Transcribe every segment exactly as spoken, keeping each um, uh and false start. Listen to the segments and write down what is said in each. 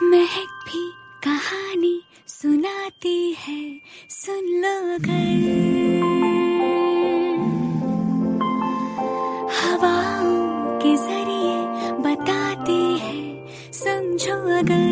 महक भी कहानी सुनाती है, सुन लो अगर। हवाओं के जरिए बताती है, समझो अगर।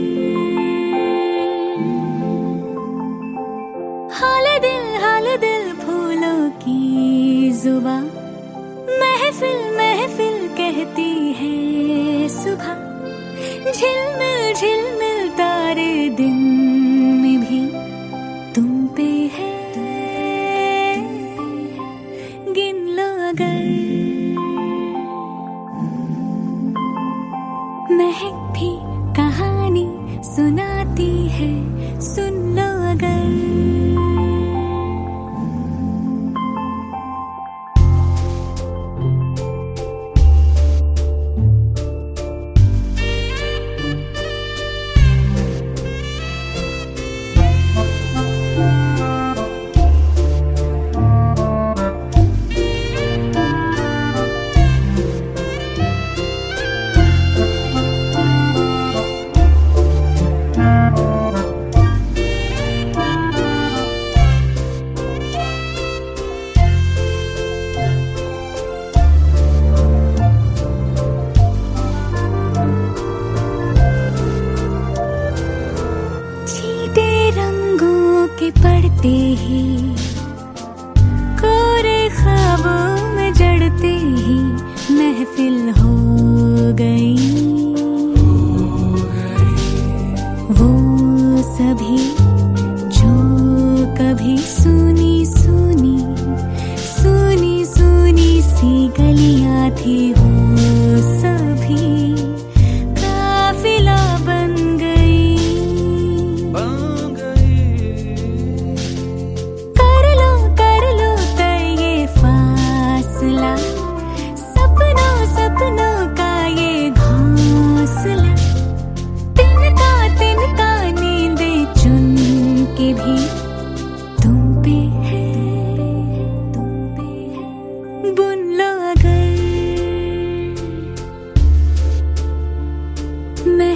हाल दिल हाल दिल फूलों की जुबां, महफिल महफिल कहती है सुबह। झिलमिल झिलमिल तारे दिन में भी तुम पे है, गिन लो अगर। महक भी कहानी सुनाती है, सुन लो अगर। के पढ़ते ही, कोरे ख्वाबों में जड़ते ही महफिल हो गई। वो सभी जो कभी सुनी सुनी सुनी सुनी सी गलियां थी, वो सभी काफिला बन गई। सपनों का ये घोंसला, तिनका तिनका नींदे चुन के भी तुम पे है, तुम पे है। बुन लो अगर। मैं